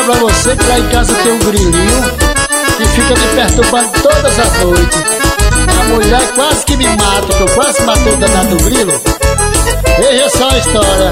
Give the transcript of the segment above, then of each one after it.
pra você que lá em casa tem um grilinho que fica me perturbando todas as noites. A mulher quase que me mata, que eu quase matei o danado do grilo. Veja só a história.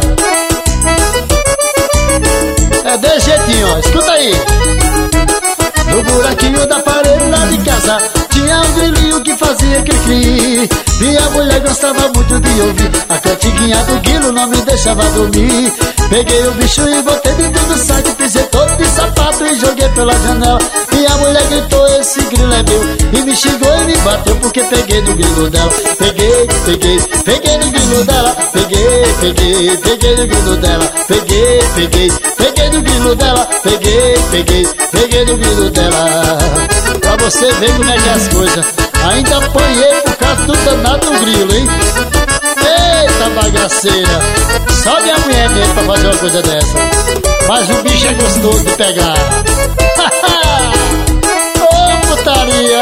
É desse jeitinho, ó, escuta aí. No buraquinho da parede lá de casa tinha um grilinho que fazia cri-cri. Minha mulher gostava muito de ouvir a cantiguinha do grilo, não me deixava dormir. Peguei o bicho e botei dentro do saco, pisei todo de sapato e joguei pela janela. Minha mulher gritou, esse grilo é meu, e me xingou e me bateu porque peguei no grilo dela. Peguei no grilo dela. Peguei no grilo dela. Peguei no grilo dela. Peguei no grilo dela. Pra você ver como é que é as coisas. Ainda apanhei por causa do danado do grilo, hein? Eita bagaceira. Só minha mulher mesmo pra fazer uma coisa dessa. Mas o bicho é gostoso de pegar. Ô putaria.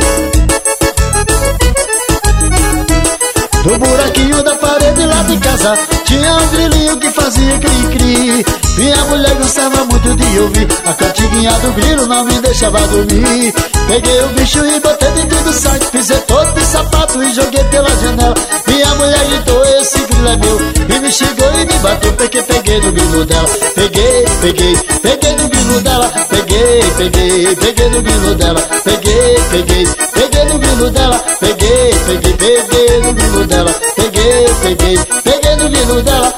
No buraquinho da parede lá de casa tinha um grilinho que fazia cri-cri. Minha mulher gostava muito de ouvir a cantiguinha do grilo, não me deixava dormir. Peguei o bicho e botei dentro do saco, pisei todo de sapato e joguei pela janela. Minha mulher gritou, esse grilo é meu, e me xingou e me bateu porque peguei no grilo dela. Peguei no grilo dela. Peguei no grilo dela. Peguei no grilo dela. Peguei no grilo dela. Peguei no grilo dela.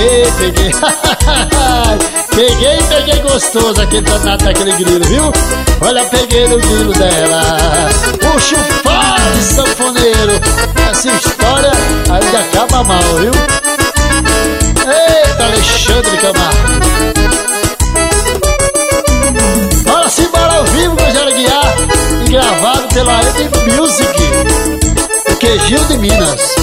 Peguei gostoso aquele danado daquele grilo, viu? Olha, peguei no grilo dela. O chufado de sanfoneiro. Essa história ainda acaba mal, viu? Eita, Alexandre Camargo. Bora simbora ao vivo com o Jair Aguiar e gravado pela Ed Music, o Queijinho de Minas.